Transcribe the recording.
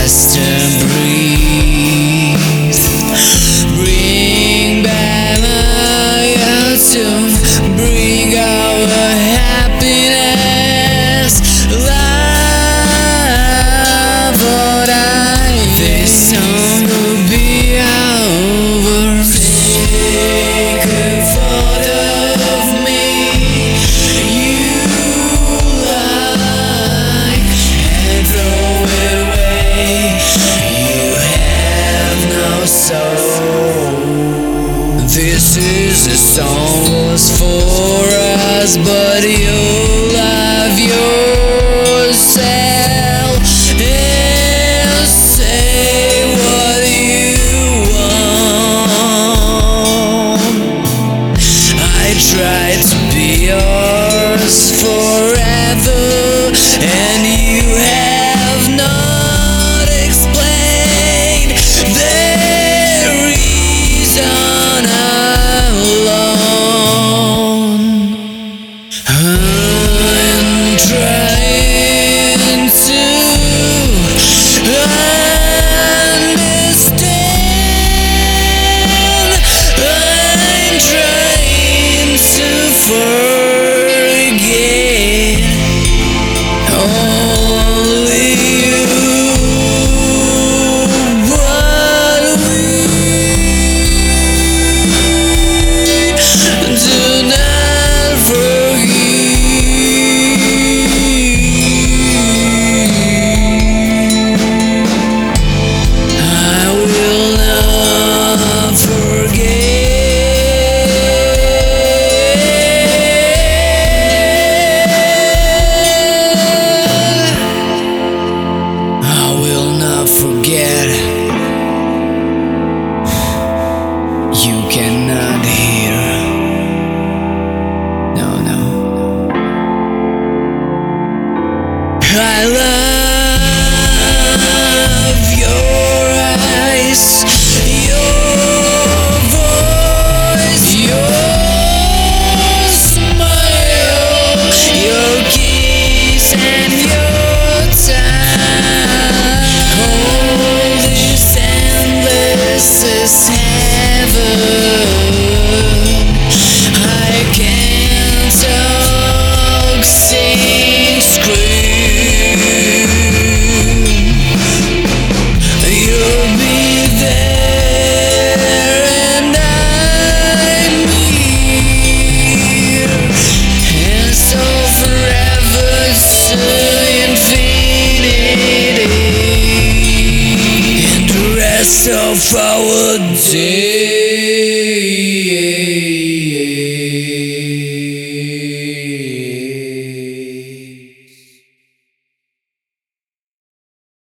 just a breeze. Bring back my autumn, bring our happiness, love or die. This song will be over. Take a photo of me you like and throw it away. You have no soul. This is a song was for us, but you love yourself and say what you want. I tried to be yours forever, and you have not explained the reason alone. I'm trying to understand. I'm trying to forget. Only you, but we do not forget. I will not forget. I will not forget. You cannot hear. No, no. I love your eyes, your voice, your smile, your kiss and your time. All this endless is heaven. I can't talk, sing, scream. You'll be there and I'm here, and so forever to infinity, and the rest of our days.